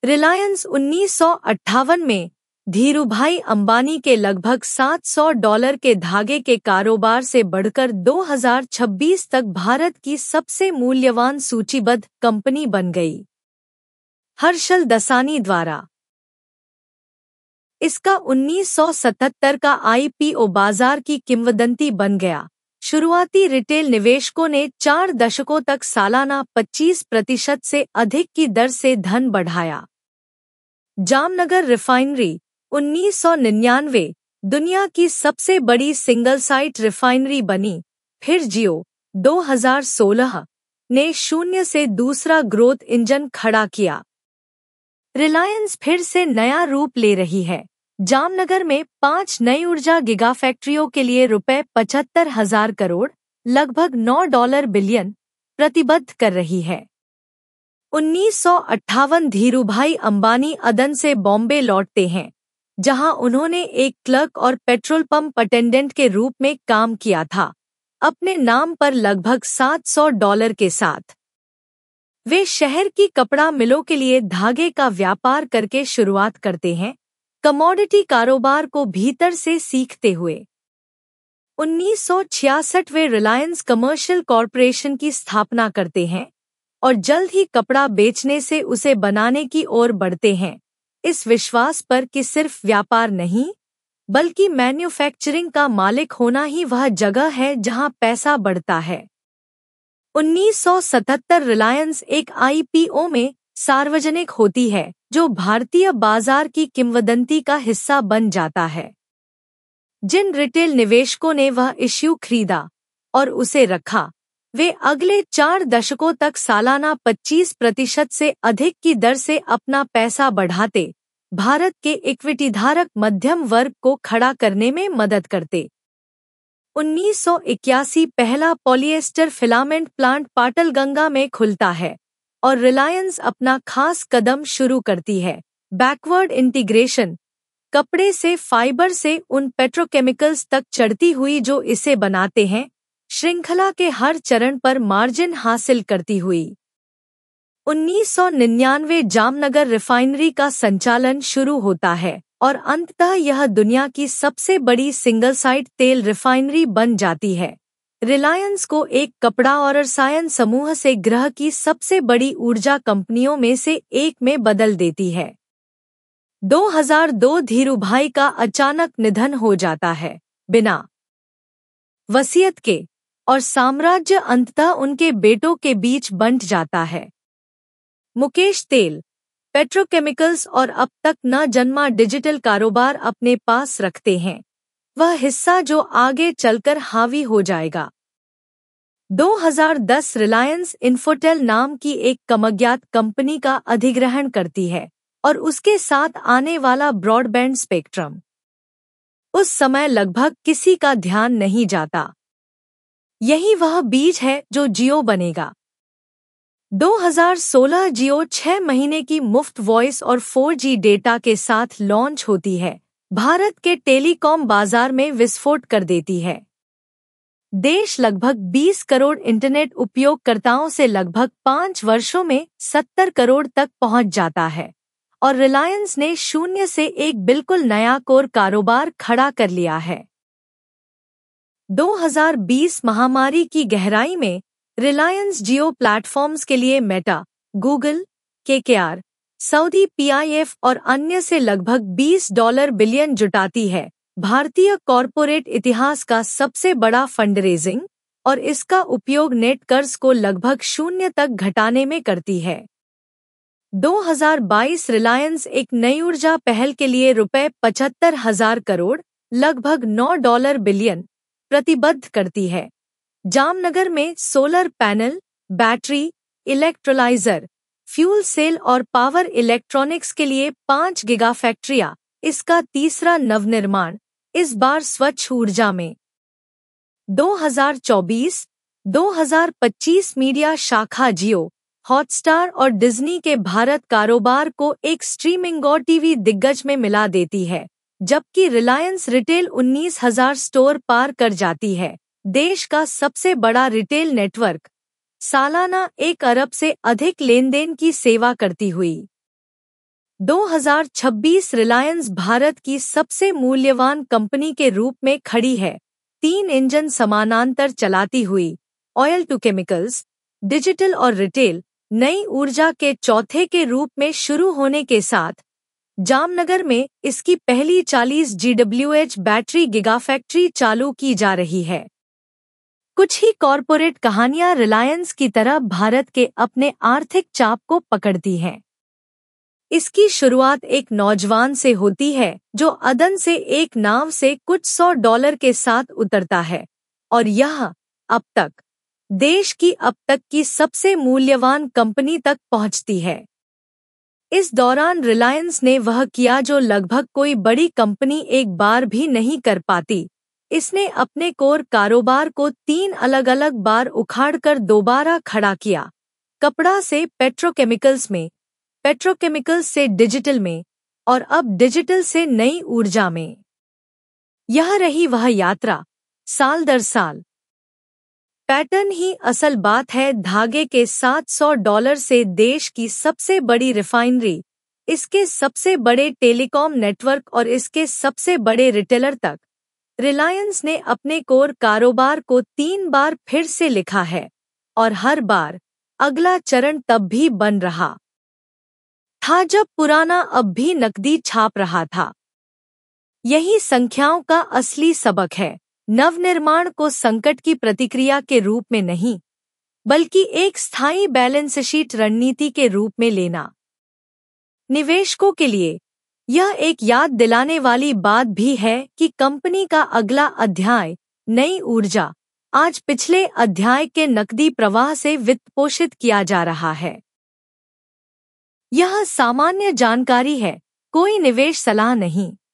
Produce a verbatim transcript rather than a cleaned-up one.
रिलायंस उन्नीस सौ अट्ठावन में धीरूभाई अंबानी के लगभग सात सौ डॉलर के धागे के कारोबार से बढ़कर दो हज़ार छब्बीस तक भारत की सबसे मूल्यवान सूचीबद्ध कंपनी बन गई। हर्षल दसानी द्वारा इसका उन्नीस सौ सतहत्तर का आईपीओ बाजार की किंवदंती बन गया। शुरुआती रिटेल निवेशकों ने चार दशकों तक सालाना पच्चीस प्रतिशत से अधिक की दर से धन बढ़ाया। जामनगर रिफाइनरी उन्नीस सौ निन्यानवे दुनिया की सबसे बड़ी सिंगल साइट रिफाइनरी बनी। फिर जियो दो हज़ार सोलह ने शून्य से दूसरा ग्रोथ इंजन खड़ा किया। रिलायंस फिर से नया रूप ले रही है। जामनगर में पांच नई ऊर्जा गिगा फैक्ट्रियों के लिए रुपए पचहत्तर हजार करोड़ लगभग नौ डॉलर बिलियन प्रतिबद्ध कर रही है। उन्नीस सौ अट्ठावन धीरूभाई अंबानी अदन से बॉम्बे लौटते हैं, जहां उन्होंने एक क्लर्क और पेट्रोल पंप अटेंडेंट के रूप में काम किया था, अपने नाम पर लगभग सात सौ डॉलर के साथ। वे शहर की कपड़ा मिलों के लिए धागे का व्यापार करके शुरुआत करते हैं, कमोडिटी कारोबार को भीतर से सीखते हुए। उन्नीस सौ छियासठ वे रिलायंस कमर्शियल कॉरपोरेशन की स्थापना करते हैं और जल्द ही कपड़ा बेचने से उसे बनाने की ओर बढ़ते हैं, इस विश्वास पर कि सिर्फ व्यापार नहीं बल्कि मैन्युफैक्चरिंग का मालिक होना ही वह जगह है जहां पैसा बढ़ता है। उन्नीस सौ सतहत्तर रिलायंस एक आईपीओ में सार्वजनिक होती है, जो भारतीय बाजार की किंवदंती का हिस्सा बन जाता है। जिन रिटेल निवेशकों ने वह इश्यू खरीदा और उसे रखा, वे अगले चार दशकों तक सालाना पच्चीस प्रतिशत से अधिक की दर से अपना पैसा बढ़ाते, भारत के इक्विटी धारक मध्यम वर्ग को खड़ा करने में मदद करते। उन्नीस सौ इक्यासी पहला पॉलिएस्टर फिलामेंट प्लांट पाटलगंगा में खुलता है और रिलायंस अपना खास कदम शुरू करती है, बैकवर्ड इंटीग्रेशन। कपड़े से फाइबर से उन पेट्रोकेमिकल्स तक चढ़ती हुई जो इसे बनाते हैं, श्रृंखला के हर चरण पर मार्जिन हासिल करती हुई। उन्नीस सौ निन्यानवे जामनगर रिफाइनरी का संचालन शुरू होता है और अंततः यह दुनिया की सबसे बड़ी सिंगल साइट तेल रिफाइनरी बन जाती है। रिलायंस को एक कपड़ा और रसायन समूह से ग्रह की सबसे बड़ी ऊर्जा कंपनियों में से एक में बदल देती है। दो हज़ार दो धीरूभाई का अचानक निधन हो जाता है, बिना वसीयत के, और साम्राज्य अंततः उनके बेटों के बीच बंट जाता है। मुकेश तेल, पेट्रोकेमिकल्स और अब तक न जन्मा डिजिटल कारोबार अपने पास रखते हैं, वह हिस्सा जो आगे चलकर हावी हो जाएगा। दो हज़ार दस रिलायंस इन्फोटेल नाम की एक कमज्ञात कंपनी का अधिग्रहण करती है और उसके साथ आने वाला ब्रॉडबैंड स्पेक्ट्रम उस समय लगभग किसी का ध्यान नहीं जाता। यही वह बीज है जो जियो बनेगा। दो हज़ार सोलह जियो छह महीने की मुफ्त वॉइस और फोर जी डेटा के साथ लॉन्च होती है, भारत के टेलीकॉम बाजार में विस्फोट कर देती है। देश लगभग बीस करोड़ इंटरनेट उपयोगकर्ताओं से लगभग पाँच वर्षों में सत्तर करोड़ तक पहुंच जाता है और रिलायंस ने शून्य से एक बिल्कुल नया कोर कारोबार खड़ा कर लिया है। दो हज़ार बीस महामारी की गहराई में रिलायंस जियो प्लेटफॉर्म्स के लिए Meta, Google, KKR, Saudi PIF और अन्य से लगभग बीस डॉलर बिलियन जुटाती है, भारतीय कॉरपोरेट इतिहास का सबसे बड़ा फंडरेजिंग, और इसका उपयोग नेट कर्ज को लगभग शून्य तक घटाने में करती है। दो हज़ार बाईस रिलायंस एक नई ऊर्जा पहल के लिए रुपए पचहत्तर हजार करोड़ लगभग नौ डॉलर बिलियन प्रतिबद्ध करती है। जामनगर में solar panel, battery, electrolyser, fuel cell और पावर इलेक्ट्रॉनिक्स के लिए पाँच गिगा फैक्ट्रियां, इसका तीसरा नवनिर्माण, इस बार स्वच्छ ऊर्जा में। दो हज़ार चौबीस दो हज़ार पच्चीस मीडिया शाखा जियो, हॉटस्टार और डिज्नी के भारत कारोबार को एक स्ट्रीमिंग और टीवी दिग्गज में मिला देती है, जबकि रिलायंस रिटेल उन्नीस हज़ार स्टोर पार कर जाती है, देश का सबसे बड़ा रिटेल नेटवर्क, सालाना एक अरब से अधिक लेनदेन की सेवा करती हुई। दो हज़ार छब्बीस रिलायंस भारत की सबसे मूल्यवान कंपनी के रूप में खड़ी है। तीन इंजन समानांतर चलाती हुई ऑयल टू केमिकल्स, डिजिटल और रिटेल नई ऊर्जा के चौथे के रूप में शुरू होने के साथ जामनगर में इसकी पहली चालीस जीडब्ल्यूएच बैटरी गिगाफैक्ट्री चालू की जा रही है। कुछ ही कॉरपोरेट कहानियां रिलायंस की तरह भारत के अपने आर्थिक चाप को पकड़ती हैं। इसकी शुरुआत एक नौजवान से होती है जो अदन से एक नाव से कुछ सौ डॉलर के साथ उतरता है और यह अब तक देश की अब तक की सबसे मूल्यवान कंपनी तक पहुंचती है। इस दौरान रिलायंस ने वह किया जो लगभग कोई बड़ी कंपनी एक बार भी नहीं कर पाती। इसने अपने कोर कारोबार को तीन अलग अलग बार उखाड़कर दोबारा खड़ा किया। कपड़ा से पेट्रोकेमिकल्स में, पेट्रोकेमिकल्स से डिजिटल में और अब डिजिटल से नई ऊर्जा में। यह रही वह यात्रा साल दर साल। पैटर्न ही असल बात है। धागे के सात सौ डॉलर से देश की सबसे बड़ी रिफाइनरी, इसके सबसे बड़े टेलीकॉम नेटवर्क और इसके सबसे बड़े रिटेलर तक, रिलायंस ने अपने कोर कारोबार को तीन बार फिर से लिखा है और हर बार अगला चरण तब भी बन रहा था जब पुराना अब भी नकदी छाप रहा था। यही संख्याओं का असली सबक है। नवनिर्माण को संकट की प्रतिक्रिया के रूप में नहीं, बल्कि एक स्थायी बैलेंस शीट रणनीति के रूप में लेना। निवेशकों के लिए यह एक याद दिलाने वाली बात भी है कि कंपनी का अगला अध्याय नई ऊर्जा आज पिछले अध्याय के नकदी प्रवाह से वित्त पोषित किया जा रहा है। यह सामान्य जानकारी है, कोई निवेश सलाह नहीं।